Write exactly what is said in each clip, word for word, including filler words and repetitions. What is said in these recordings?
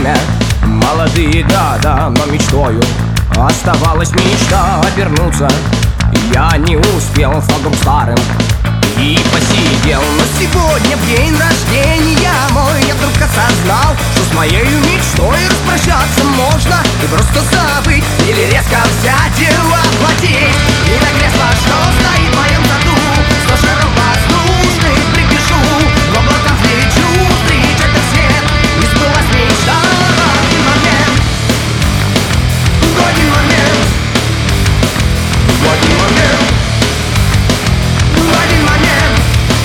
время, молодые года, но мечтою оставалась мечта обернуться. Я не успел флагом старым и посидел. Но сегодня, в день рождения мой, я вдруг осознал, что с моей мечтой распрощаться можно и просто забыть, или резко взять и воплотить. И на кресло, что стоит в моем саду, сто шагов воздушных припишу, в облаках лечу, встречать рассвет, и сбылась мечта в один момент. В один момент. В один момент. В один момент.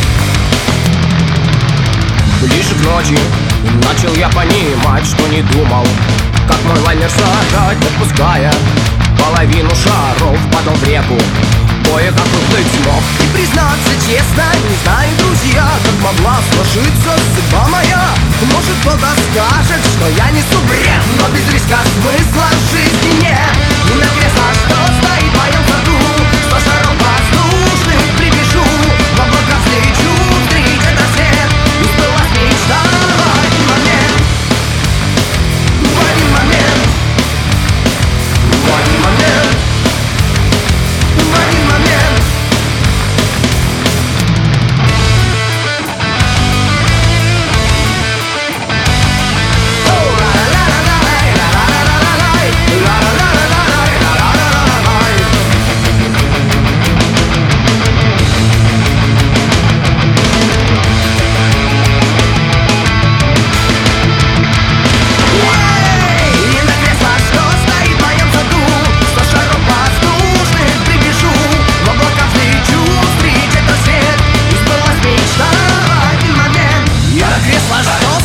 Ближе к ночи начал я понимать, что не думал, как мой лайнер сажать, отпуская половину шаров, падал в реку, кое-как уплыть смог. И признаться честно, не знаю, друзья, как могла сложиться судьба моя. Может, кто-то скажет, что я несу бред, но без риска смысла в жизни нет. И на кресло, что стоит в моем саду, сто шаров воздушных припишу, в облаках слечу, встречать рассвет, и сбылась мечта в один момент. В один момент. В один момент. В один момент. Что